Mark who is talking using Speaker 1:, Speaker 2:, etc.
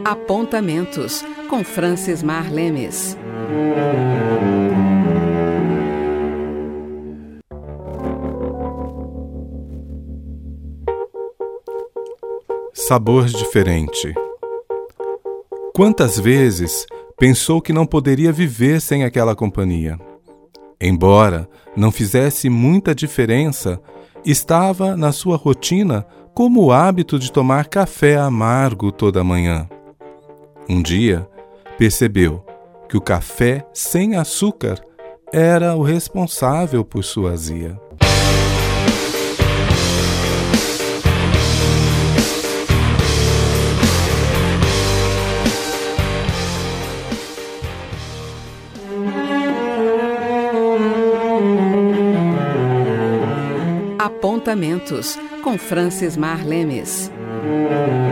Speaker 1: Apontamentos, com Francis Mar Lemes.
Speaker 2: Sabor diferente. Quantas vezes pensou que não poderia viver sem aquela companhia? Embora não fizesse muita diferença, estava na sua rotina como o hábito de tomar café amargo toda manhã. Um dia, percebeu que o café sem açúcar era o responsável por sua azia.
Speaker 1: Apontamentos, com Francis Mar Lemes.